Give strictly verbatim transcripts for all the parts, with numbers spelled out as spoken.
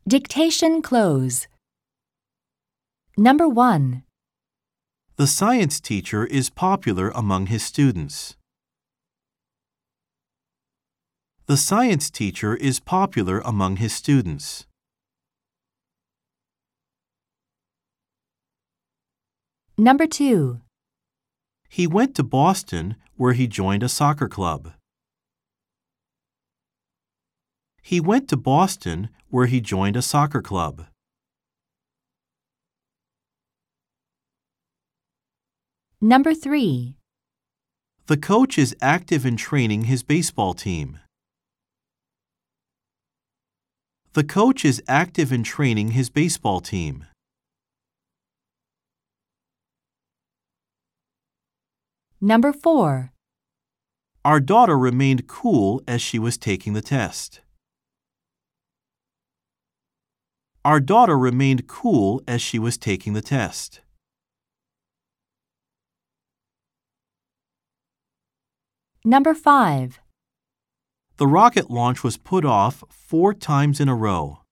Dictation close. Number one. The science teacher is popular among his students. The science teacher is popular among his students. Number two. He went to Boston where he joined a soccer club. He went to Boston where he joined a soccer club. Number three. The coach is active in training his baseball team. The coach is active in training his baseball team. Number four. Our daughter remained cool as she was taking the test. Our daughter remained cool as she was taking the test. Number five. The rocket launch was put off four times in a row.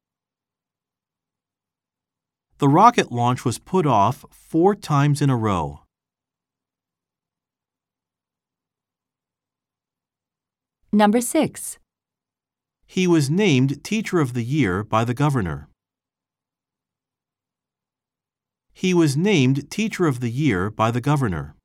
The rocket launch was put off four times in a row. Number six. He was named Teacher of the Year by the governor. He was named Teacher of the Year by the governor.